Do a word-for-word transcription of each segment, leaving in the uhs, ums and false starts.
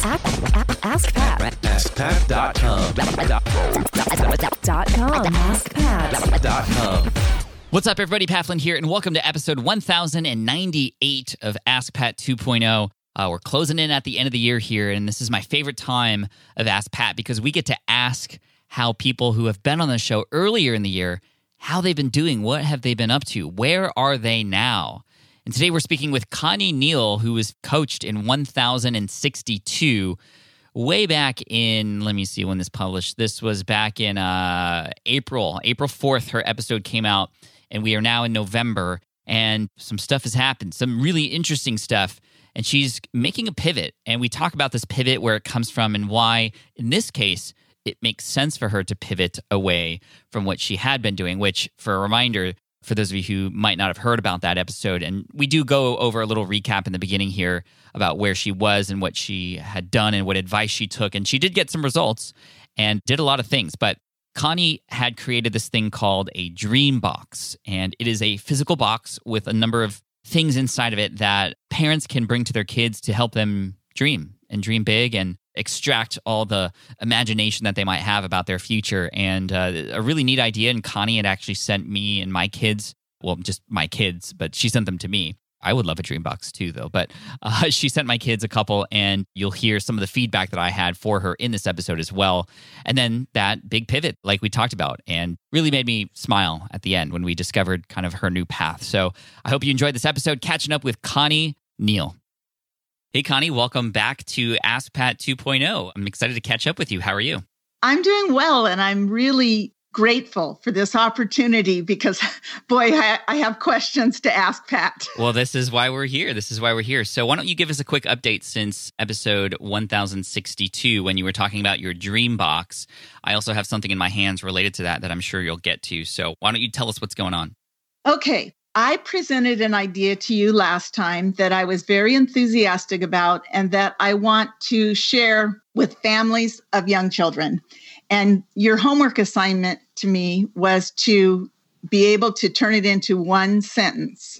Ask Pat. ask pat dot com. Dot com. Ask Pat. Dot com. What's up, everybody? Pat Flynn here, and welcome to episode one thousand ninety-eight of Ask Pat two point oh. Uh, we're closing in at the end of the year here, and this is my favorite time of Ask Pat because we get to ask how people who have been on the show earlier in the year, how they've been doing, what have they been up to, where are they now? And today we're speaking with Connie Neal, who was coached in one thousand sixty-two, way back in, let me see when this published. This was back in uh, April. April fourth, her episode came out, and we are now in November, and some stuff has happened, some really interesting stuff, and she's making a pivot. And we talk about this pivot, where it comes from, and why, in this case, it makes sense for her to pivot away from what she had been doing, which, for a reminder, for those of you who might not have heard about that episode, and we do go over a little recap in the beginning here about where she was and what she had done and what advice she took, and she did get some results and did a lot of things, but Connie had created this thing called a dream box, and it is a physical box with a number of things inside of it that parents can bring to their kids to help them dream and dream big and extract all the imagination that they might have about their future. And uh, a really neat idea. And Connie had actually sent me and my kids, well, just my kids, but she sent them to me. I would love a dream box too, though. But uh, she sent my kids a couple, and you'll hear some of the feedback that I had for her in this episode as well. And then that big pivot, like we talked about, and really made me smile at the end when we discovered kind of her new path. So I hope you enjoyed this episode, catching up with Connie Neal. Hey, Connie, welcome back to Ask Pat two point oh. I'm excited to catch up with you. How are you? I'm doing well, and I'm really grateful for this opportunity because, boy, I, I have questions to ask Pat. Well, this is why we're here. This is why we're here. So why don't you give us a quick update since episode one thousand sixty-two when you were talking about your dream box. I also have something in my hands related to that that I'm sure you'll get to. So why don't you tell us what's going on? Okay. I presented an idea to you last time that I was very enthusiastic about and that I want to share with families of young children. And your homework assignment to me was to be able to turn it into one sentence.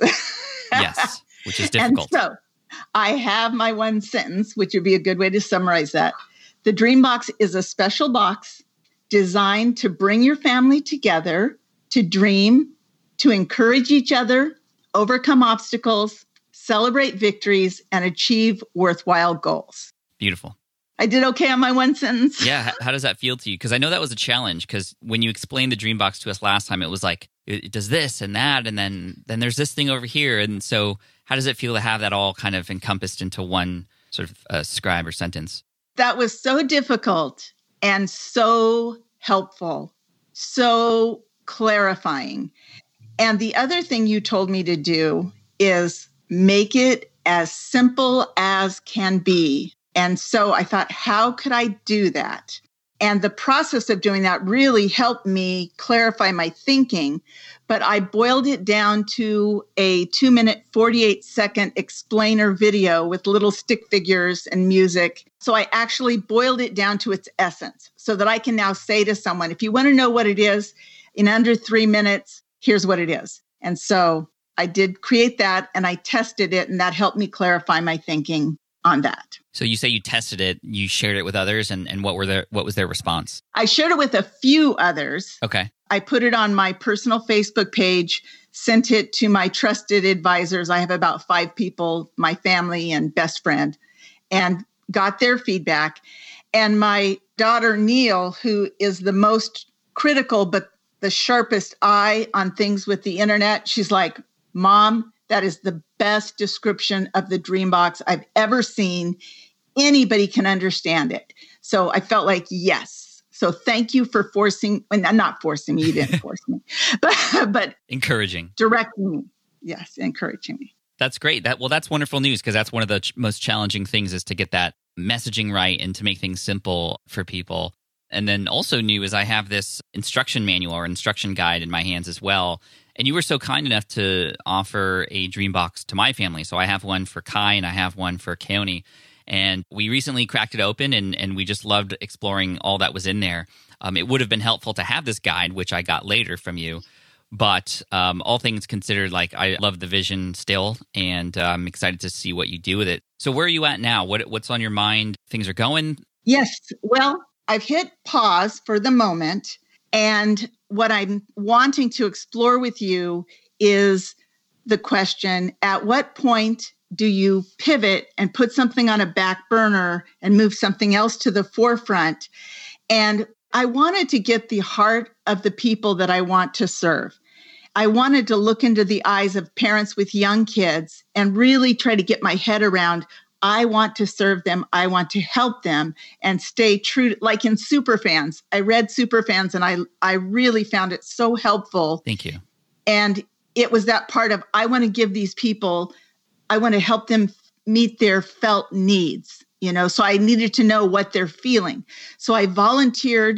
Yes, which is difficult. And so I have my one sentence, which would be a good way to summarize that. The Dream Box is a special box designed to bring your family together, to dream, to encourage each other, overcome obstacles, celebrate victories, and achieve worthwhile goals. Beautiful. I did okay on my one sentence. Yeah. How does that feel to you? Because I know that was a challenge, because when you explained the dream box to us last time, it was like, it does this and that, and then, then there's this thing over here. And so how does it feel to have that all kind of encompassed into one sort of uh, scribe or sentence? That was so difficult and so helpful, so clarifying. And the other thing you told me to do is make it as simple as can be. And so I thought, how could I do that? And the process of doing that really helped me clarify my thinking. But I boiled it down to a two minute, forty-eight second explainer video with little stick figures and music. So I actually boiled it down to its essence so that I can now say to someone, if you want to know what it is in under three minutes, here's what it is. And so I did create that, and I tested it, and that helped me clarify my thinking on that. So you say you tested it, you shared it with others, and, and what were their what was their response? I shared it with a few others. Okay. I put it on my personal Facebook page, sent it to my trusted advisors. I have about five people, my family and best friend, and got their feedback. And my daughter, Neil, who is the most critical but the sharpest eye on things with the internet, she's like, Mom, that is the best description of the Dream Box I've ever seen. Anybody can understand it. So I felt like, yes. So thank you for forcing, and not forcing me, you didn't force me, but, but encouraging, directing me. Yes, encouraging me. That's great. That well, that's wonderful news, because that's one of the ch- most challenging things is to get that messaging right and to make things simple for people. And then also new is I have this instruction manual or instruction guide in my hands as well. And you were so kind enough to offer a dream box to my family. So I have one for Kai and I have one for Keone. And we recently cracked it open, and, and we just loved exploring all that was in there. Um, it would have been helpful to have this guide, which I got later from you. But um, all things considered, like I love the vision still, and uh, I'm excited to see what you do with it. So where are you at now? What What's on your mind? Things are going? Yes. Well, I've hit pause for the moment. And what I'm wanting to explore with you is the question, at what point do you pivot and put something on a back burner and move something else to the forefront? And I wanted to get the heart of the people that I want to serve. I wanted to look into the eyes of parents with young kids and really try to get my head around, I want to serve them. I want to help them and stay true. To, like in Superfans, I read Superfans and I, I really found it so helpful. Thank you. And it was that part of, I want to give these people, I want to help them meet their felt needs, you know, so I needed to know what they're feeling. So I volunteered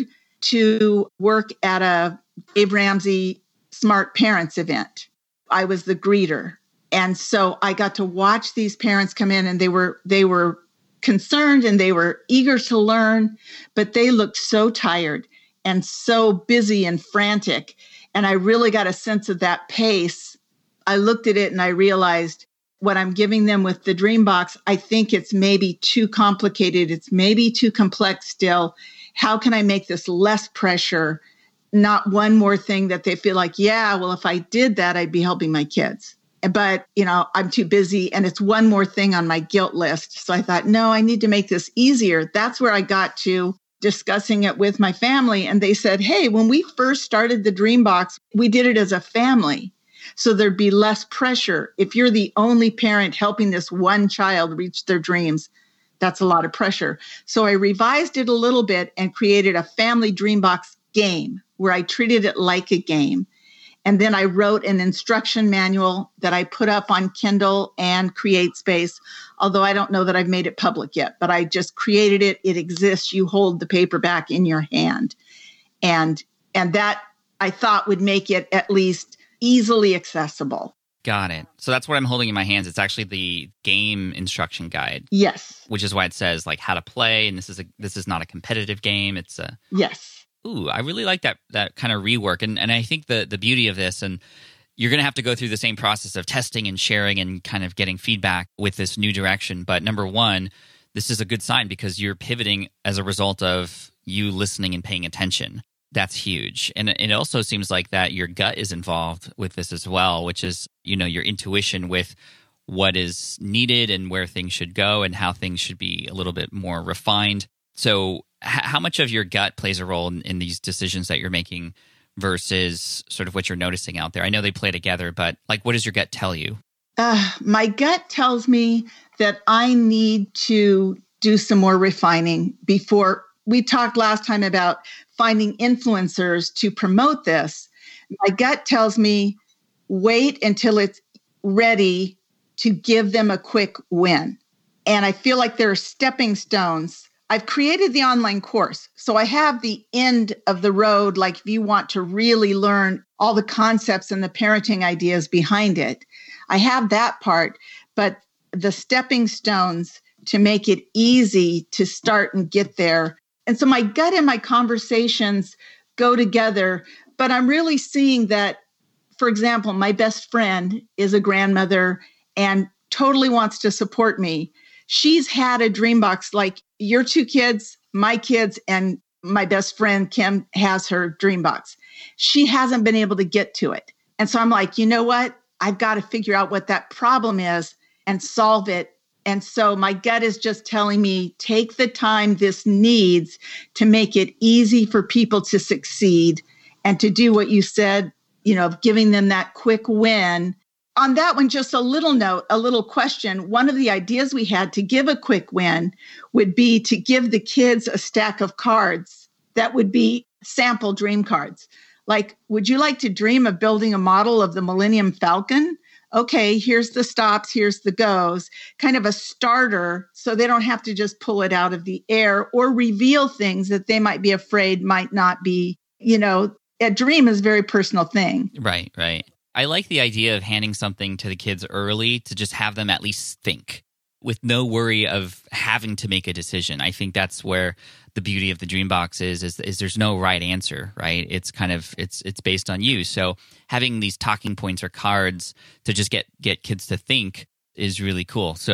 to work at a Dave Ramsey Smart Parents event. I was the greeter. And so I got to watch these parents come in, and they were, they were concerned and they were eager to learn, but they looked so tired and so busy and frantic. And I really got a sense of that pace. I looked at it and I realized what I'm giving them with the Dreambox, I think it's maybe too complicated. It's maybe too complex still. How can I make this less pressure? Not one more thing that they feel like, yeah, well, if I did that, I'd be helping my kids. But, you know, I'm too busy and it's one more thing on my guilt list. So I thought, no, I need to make this easier. That's where I got to discussing it with my family. And they said, hey, when we first started the Dreambox, we did it as a family. So there'd be less pressure. If you're the only parent helping this one child reach their dreams, that's a lot of pressure. So I revised it a little bit and created a family Dreambox game where I treated it like a game. And then I wrote an instruction manual that I put up on Kindle and CreateSpace, although I don't know that I've made it public yet, but I just created it. It exists. You hold the paperback in your hand. And, and that I thought would make it at least easily accessible. Got it. So that's what I'm holding in my hands. It's actually the game instruction guide. Yes. Which is why it says like how to play. And this is a this is not a competitive game. It's a Yes. Ooh, I really like that that kind of rework. And and I think the the beauty of this, and you're going to have to go through the same process of testing and sharing and kind of getting feedback with this new direction. But number one, this is a good sign because you're pivoting as a result of you listening and paying attention. That's huge. And it also seems like that your gut is involved with this as well, which is, you know, your intuition with what is needed and where things should go and how things should be a little bit more refined. So h- how much of your gut plays a role in, in these decisions that you're making versus sort of what you're noticing out there? I know they play together, but like, what does your gut tell you? Uh, my gut tells me that I need to do some more refining before. We talked last time about finding influencers to promote this. My gut tells me wait until it's ready to give them a quick win. And I feel like there are stepping stones. I've created the online course. So I have the end of the road, like if you want to really learn all the concepts and the parenting ideas behind it. I have that part, but the stepping stones to make it easy to start and get there. And so my gut and my conversations go together, but I'm really seeing that, for example, my best friend is a grandmother and totally wants to support me. She's had a Dreambox like your two kids, my kids, and my best friend, Kim, has her Dreambox. She hasn't been able to get to it. And so I'm like, you know what? I've got to figure out what that problem is and solve it. And so my gut is just telling me, take the time this needs to make it easy for people to succeed and to do what you said, you know, of giving them that quick win. On that one, just a little note, a little question. One of the ideas we had to give a quick win would be to give the kids a stack of cards that would be sample dream cards. Like, would you like to dream of building a model of the Millennium Falcon? Okay, here's the stops, here's the goes, kind of a starter so they don't have to just pull it out of the air or reveal things that they might be afraid might not be, you know, a dream is a very personal thing. Right, right. I like the idea of handing something to the kids early to just have them at least think with no worry of having to make a decision. I think that's where the beauty of the Dreambox is, is, is there's no right answer, right? It's kind of, it's it's based on you. So having these talking points or cards to just get, get kids to think is really cool. So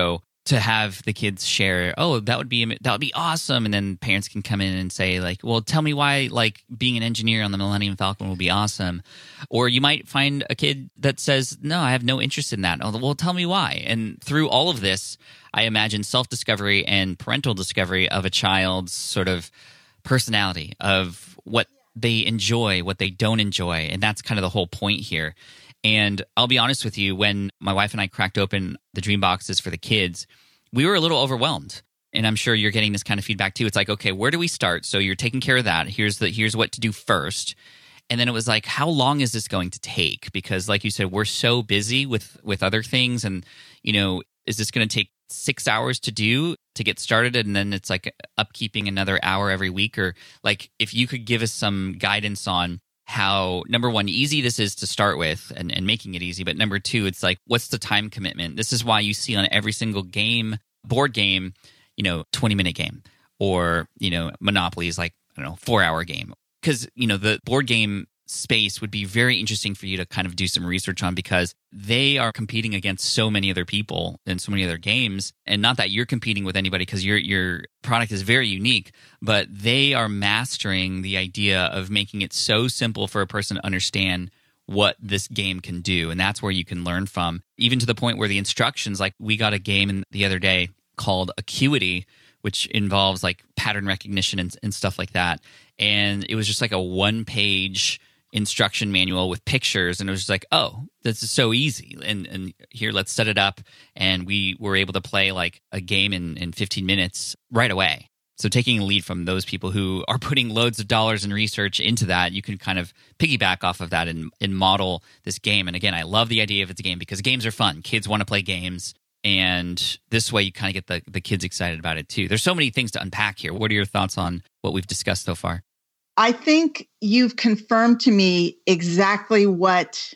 to have the kids share, oh, that would be that would be awesome, and then parents can come in and say like, well, tell me why like being an engineer on the Millennium Falcon will be awesome. Or you might find a kid that says, no, I have no interest in that. Oh, well, tell me why. And through all of this, I imagine self-discovery and parental discovery of a child's sort of personality, of what they enjoy, what they don't enjoy, and that's kind of the whole point here. And I'll be honest with you, when my wife and I cracked open the dream boxes for the kids, we were a little overwhelmed. And I'm sure you're getting this kind of feedback too. It's like, okay, where do we start? So you're taking care of that. Here's the here's what to do first. And then it was like, how long is this going to take? Because like you said, we're so busy with with other things. And, you know, is this going to take six hours to do to get started? And then it's like upkeeping another hour every week? Or like, if you could give us some guidance on how, number one, easy this is to start with and, and making it easy. But number two, it's like, what's the time commitment? This is why you see on every single game, board game, you know, twenty minute game, or, you know, Monopoly is like, I don't know, four hour game. Because, you know, the board game space would be very interesting for you to kind of do some research on, because they are competing against so many other people and so many other games. And not that you're competing with anybody, because your your product is very unique, but they are mastering the idea of making it so simple for a person to understand what this game can do. And that's where you can learn from, even to the point where the instructions, like we got a game in the other day called Acuity, which involves like pattern recognition and, and stuff like that. And it was just like a one page instruction manual with pictures, and it was just like, oh, this is so easy, and and here, let's set it up. And we were able to play like a game in, in fifteen minutes right away. So taking a lead from those people who are putting loads of dollars in research into that, you can kind of piggyback off of that and, and model this game. And again, I love the idea of it's a game, because games are fun. Kids want to play games, and this way you kind of get the, the kids excited about it too. There's so many things to unpack here. What are your thoughts on what we've discussed so far? I think you've confirmed to me exactly what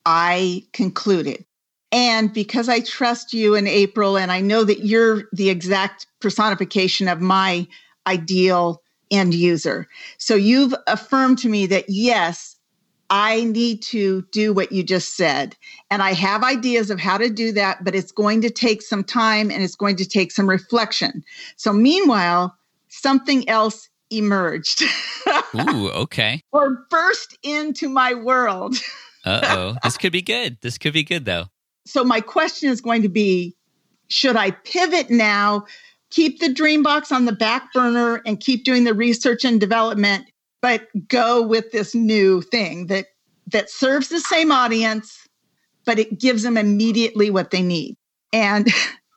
I concluded. And because I trust you and April, and I know that you're the exact personification of my ideal end user. So you've affirmed to me that, yes, I need to do what you just said. And I have ideas of how to do that, but it's going to take some time and it's going to take some reflection. So meanwhile, something else emerged. Ooh, okay. Or burst into my world. Uh-oh. This could be good. This could be good, though. So my question is going to be, should I pivot now, keep the Dreambox on the back burner and keep doing the research and development, but go with this new thing that, that serves the same audience, but it gives them immediately what they need? And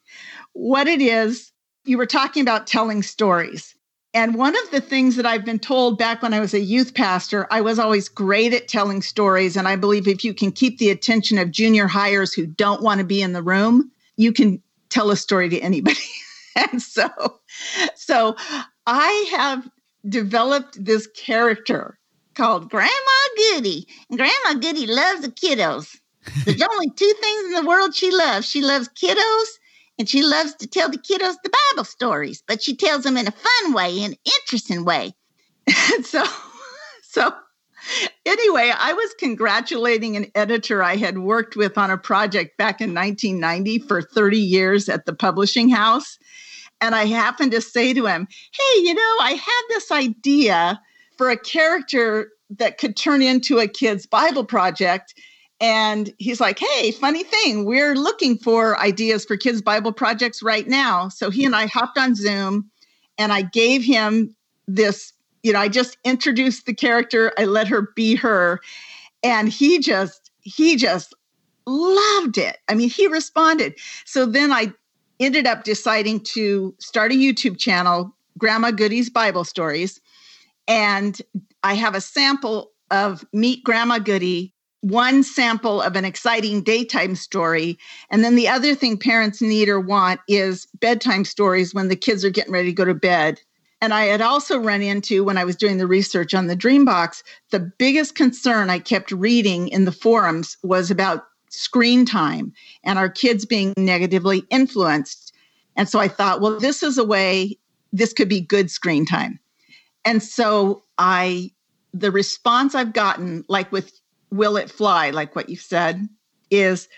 what it is, you were talking about telling stories. And one of the things that I've been told back when I was a youth pastor, I was always great at telling stories. And I believe if you can keep the attention of junior hires who don't want to be in the room, you can tell a story to anybody. And so, so I have developed this character called Grandma Goody. And Grandma Goody loves the kiddos. There's only two things in the world she loves. She loves kiddos, and she loves to tell the kiddos the Bible stories, but she tells them in a fun way, an interesting way. And so, so anyway, I was congratulating an editor I had worked with on a project back in nineteen ninety for thirty years at the publishing house. And I happened to say to him, hey, you know, I had this idea for a character that could turn into a kid's Bible project. And he's like, hey, funny thing, we're looking for ideas for kids' Bible projects right now. So he and I hopped on Zoom, and I gave him this, you know, I just introduced the character. I let her be her. And he just, he just loved it. I mean, he responded. So then I ended up deciding to start a YouTube channel, Grandma Goody's Bible Stories. And I have a sample of Meet Grandma Goody, one sample of an exciting daytime story. And then the other thing parents need or want is bedtime stories when the kids are getting ready to go to bed. And I had also run into, when I was doing the research on the Dreambox, the biggest concern I kept reading in the forums was about screen time and our kids being negatively influenced. And so I thought, well, this is a way, this could be good screen time. And so I, the response I've gotten, like with Will It Fly, like what you said, is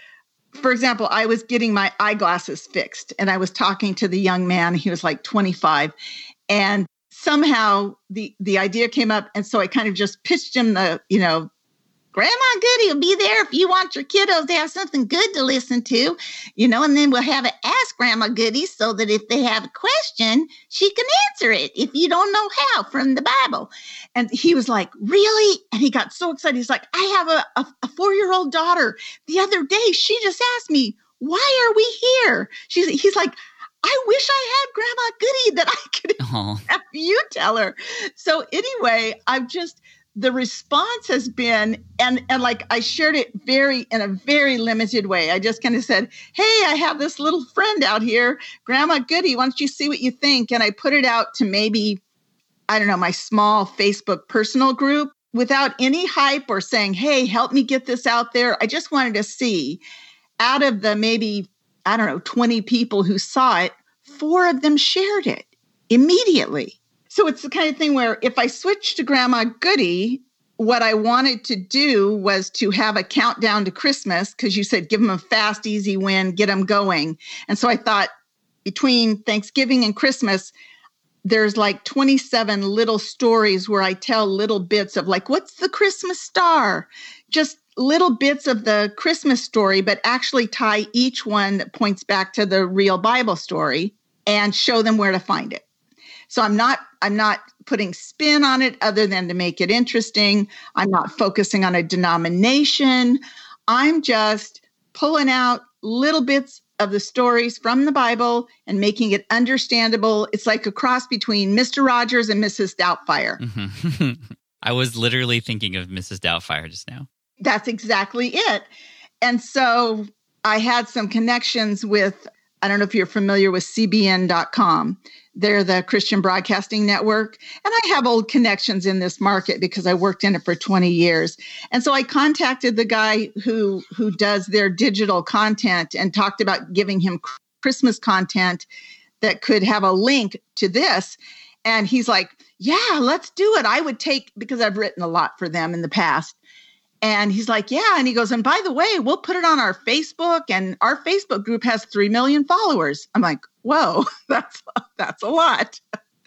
for example, I was getting my eyeglasses fixed and I was talking to the young man. He was like twenty-five. And somehow the, the idea came up. And so I kind of just pitched him the, you know, Grandma Goody will be there if you want your kiddos to have something good to listen to, you know, and then we'll have it Ask Grandma Goody so that if they have a question, she can answer it if you don't know how from the Bible. And he was like, really? And he got so excited. He's like, I have a, a, a four-year-old daughter. The other day, she just asked me, why are we here? She's, he's like, I wish I had Grandma Goody that I could Oh. have you tell her. So anyway, I've just... the response has been, and, and like I shared it very in a very limited way. I just kind of said, hey, I have this little friend out here, Grandma Goody, why don't you see what you think? And I put it out to maybe, I don't know, my small Facebook personal group without any hype or saying, hey, help me get this out there. I just wanted to see out of the maybe, I don't know, twenty people who saw it, four of them shared it immediately. So it's the kind of thing where if I switched to Grandma Goody, what I wanted to do was to have a countdown to Christmas, because you said give them a fast, easy win, get them going. And so I thought between Thanksgiving and Christmas, there's like twenty-seven little stories where I tell little bits of like, what's the Christmas star? Just little bits of the Christmas story, but actually tie each one that points back to the real Bible story and show them where to find it. So I'm not I'm not putting spin on it other than to make it interesting. I'm not focusing on a denomination. I'm just pulling out little bits of the stories from the Bible and making it understandable. It's like a cross between Mister Rogers and Missus Doubtfire. Mm-hmm. I was literally thinking of Missus Doubtfire just now. That's exactly it. And so I had some connections with, I don't know if you're familiar with C B N dot com. They're the Christian Broadcasting Network. And I have old connections in this market because I worked in it for twenty years. And so I contacted the guy who, who does their digital content and talked about giving him Christmas content that could have a link to this. And he's like, yeah, let's do it. I would take, because I've written a lot for them in the past. And he's like, yeah. And he goes, and by the way, we'll put it on our Facebook, and our Facebook group has three million followers. I'm like, whoa, that's, that's a lot.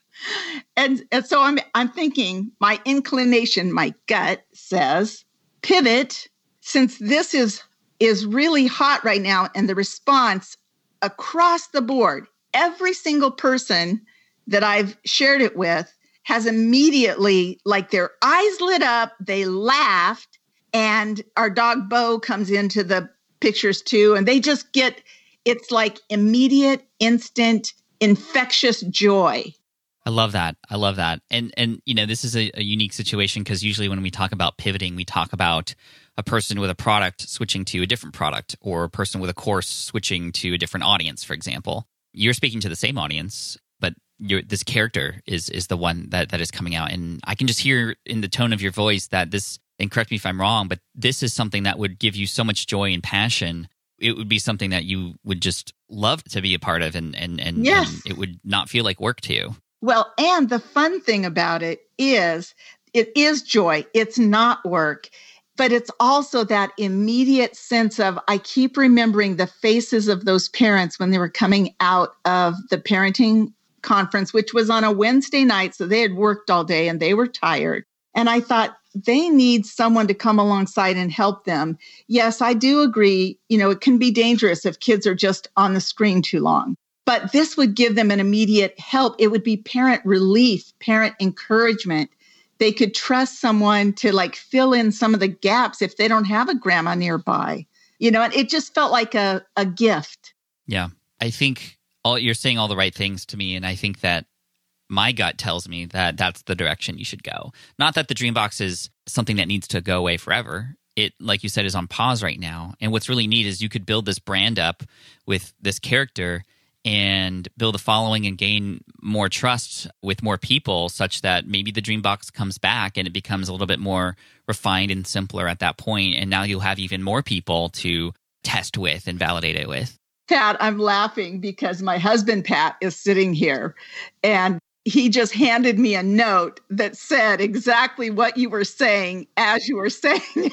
And, and so I'm, I'm thinking my inclination, my gut says pivot, since this is, is really hot right now. And the response across the board, every single person that I've shared it with has immediately, like, their eyes lit up, they laughed. And our dog Bo comes into the pictures too. And they just get, it's like immediate, instant, infectious joy. I love that. I love that. And, and you know, this is a, a unique situation because usually when we talk about pivoting, we talk about a person with a product switching to a different product, or a person with a course switching to a different audience, for example. You're speaking to the same audience, but you're, this character is is the one that, that is coming out. And I can just hear in the tone of your voice that this, and correct me if I'm wrong, but this is something that would give you so much joy and passion. It would be something that you would just love to be a part of, and and and, yes. and it would not feel like work to you. Well, and the fun thing about it is it is joy. It's not work, but it's also that immediate sense of, I keep remembering the faces of those parents when they were coming out of the parenting conference, which was on a Wednesday night. So they had worked all day and they were tired. And I thought, they need someone to come alongside and help them. Yes, I do agree. You know, it can be dangerous if kids are just on the screen too long, but this would give them an immediate help. It would be parent relief, parent encouragement. They could trust someone to like fill in some of the gaps if they don't have a grandma nearby, you know, and it just felt like a, a gift. Yeah. I think all you're saying all the right things to me. And I think that my gut tells me that that's the direction you should go. Not that the Dreambox is something that needs to go away forever. It, like you said, is on pause right now. And what's really neat is you could build this brand up with this character and build a following and gain more trust with more people, such that maybe the Dreambox comes back and it becomes a little bit more refined and simpler at that point. And now you'll have even more people to test with and validate it with. Pat, I'm laughing because my husband, Pat, is sitting here, and he just handed me a note that said exactly what you were saying as you were saying it.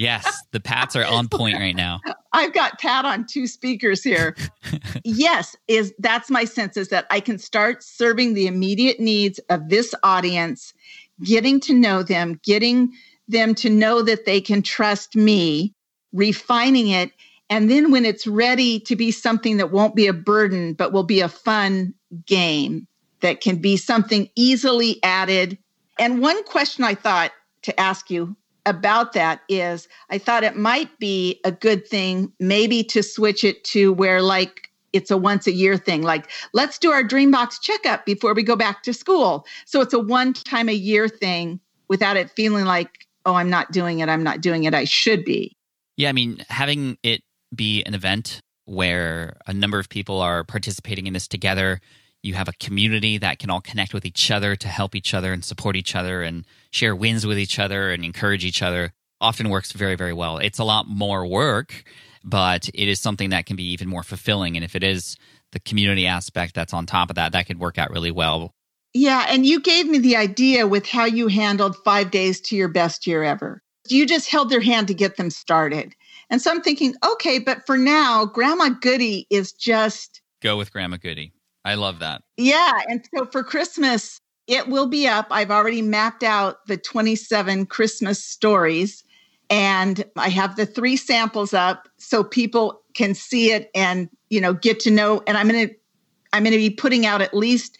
Yes, the Pats are on point right now. I've got Pat on two speakers here. Yes, is that's my sense is that I can start serving the immediate needs of this audience, getting to know them, getting them to know that they can trust me, refining it. And then when it's ready to be something that won't be a burden, but will be a fun game that can be something easily added. And one question I thought to ask you about that is, I thought it might be a good thing maybe to switch it to where like it's a once a year thing. Like, let's do our Dreambox checkup before we go back to school. So it's a one time a year thing without it feeling like, oh, I'm not doing it. I'm not doing it. I should be. Yeah, I mean, having it be an event where a number of people are participating in this together, you have a community that can all connect with each other to help each other and support each other and share wins with each other and encourage each other, often works very, very well. It's a lot more work, but it is something that can be even more fulfilling. And if it is the community aspect that's on top of that, that could work out really well. Yeah, and you gave me the idea with how you handled five days to your best year ever. You just held their hand to get them started. And so I'm thinking, okay, but for now, Grandma Goody is just... Go with Grandma Goody. I love that. Yeah. And so for Christmas, it will be up. I've already mapped out the twenty-seven Christmas stories, and I have the three samples up so people can see it and, you know, get to know. And I'm going to, I'm going to be putting out at least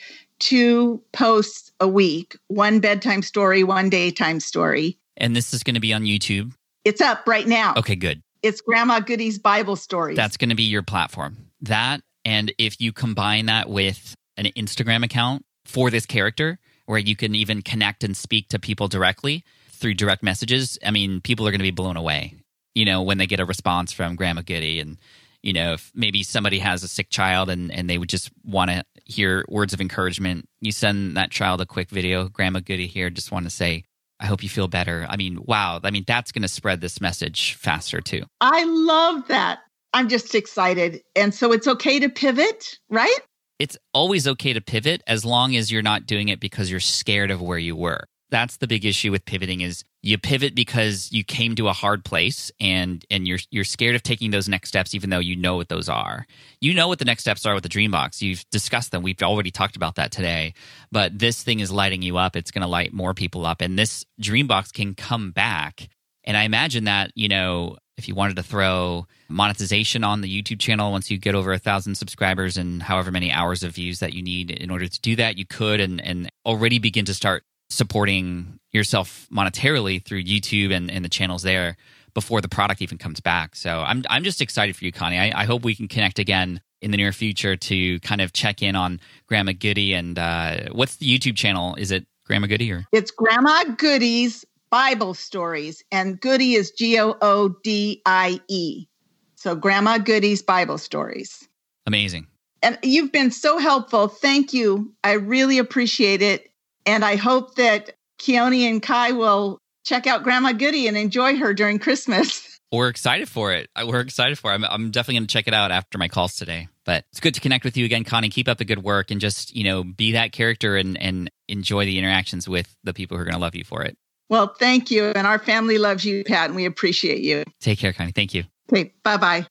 two posts a week, one bedtime story, one daytime story. And this is going to be on YouTube? It's up right now. Okay, good. It's Grandma Goody's Bible Stories. That's going to be your platform. That, and if you combine that with an Instagram account for this character, where you can even connect and speak to people directly through direct messages, I mean, people are going to be blown away, you know, when they get a response from Grandma Goody. And, you know, if maybe somebody has a sick child and, and they would just want to hear words of encouragement, you send that child a quick video, Grandma Goody here, just want to say, I hope you feel better. I mean, wow. I mean, that's going to spread this message faster too. I love that. I'm just excited. And so it's okay to pivot, right? It's always okay to pivot as long as you're not doing it because you're scared of where you were. That's the big issue with pivoting is you pivot because you came to a hard place and and you're you're scared of taking those next steps even though you know what those are. You know what the next steps are with the Dreambox. You've discussed them. We've already talked about that today. But this thing is lighting you up. It's going to light more people up. And this Dreambox can come back. And I imagine that, you know, if you wanted to throw monetization on the YouTube channel once you get over a thousand subscribers and however many hours of views that you need in order to do that, you could and, and already begin to start supporting yourself monetarily through YouTube and, and the channels there before the product even comes back. So I'm I'm just excited for you, Connie. I, I hope we can connect again in the near future to kind of check in on Grandma Goody. And uh, what's the YouTube channel? Is it Grandma Goody or? It's Grandma Goody's Bible Stories, and Goody is G O O D I E. So Grandma Goody's Bible Stories. Amazing. And you've been so helpful. Thank you. I really appreciate it. And I hope that Keone and Kai will check out Grandma Goody and enjoy her during Christmas. We're excited for it. We're excited for it. I'm, I'm definitely going to check it out after my calls today. But it's good to connect with you again, Connie. Keep up the good work and just, you know, be that character and, and enjoy the interactions with the people who are going to love you for it. Well, thank you. And our family loves you, Pat, and we appreciate you. Take care, Connie. Thank you. Okay, bye-bye.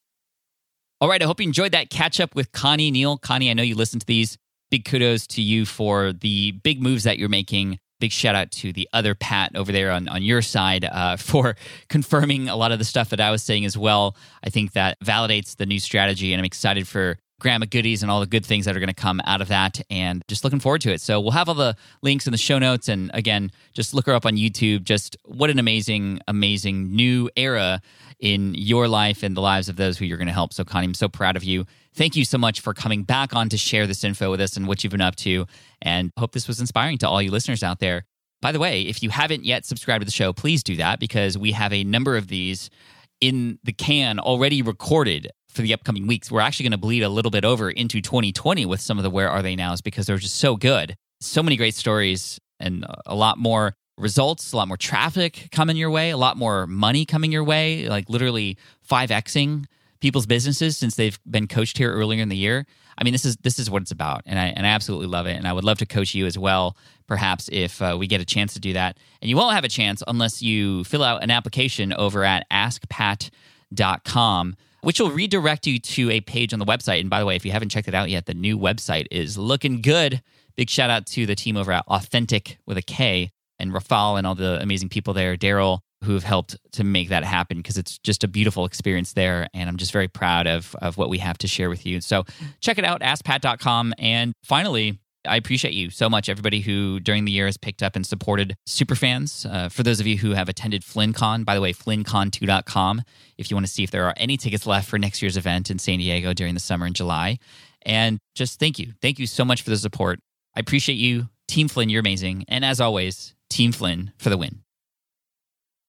All right. I hope you enjoyed that catch up with Connie Neal. Connie, I know you listen to these. Big kudos to you for the big moves that you're making. Big shout out to the other Pat over there on, on your side uh, for confirming a lot of the stuff that I was saying as well. I think that validates the new strategy, and I'm excited for Grandma Goodies and all the good things that are going to come out of that, and just looking forward to it. So we'll have all the links in the show notes, and again, just look her up on YouTube. Just what an amazing, amazing new era in your life and the lives of those who you're going to help. So Connie, I'm so proud of you. Thank you so much for coming back on to share this info with us and what you've been up to, and hope this was inspiring to all you listeners out there. By the way, if you haven't yet subscribed to the show, please do that, because we have a number of these in the can already recorded for the upcoming weeks. We're actually going to bleed a little bit over into twenty twenty with some of the Where Are They Nows, because they're just so good. So many great stories and a lot more results, a lot more traffic coming your way, a lot more money coming your way, like literally five Xing people's businesses since they've been coached here earlier in the year. I mean, this is this is what it's about, and I and I absolutely love it. And I would love to coach you as well, perhaps if uh, we get a chance to do that. And you won't have a chance unless you fill out an application over at ask pat dot com, which will redirect you to a page on the website. And by the way, if you haven't checked it out yet, the new website is looking good. Big shout out to the team over at Authentic with a K, and Rafal and all the amazing people there, Daryl, who have helped to make that happen, because it's just a beautiful experience there. And I'm just very proud of, of what we have to share with you. So check it out, ask pat dot com. And finally, I appreciate you so much, everybody who during the year has picked up and supported Superfans. Uh, for those of you who have attended FlynnCon, by the way, flynn con two dot com, if you want to see if there are any tickets left for next year's event in San Diego during the summer in July. And just thank you. Thank you so much for the support. I appreciate you. Team Flynn, you're amazing. And as always, Team Flynn for the win.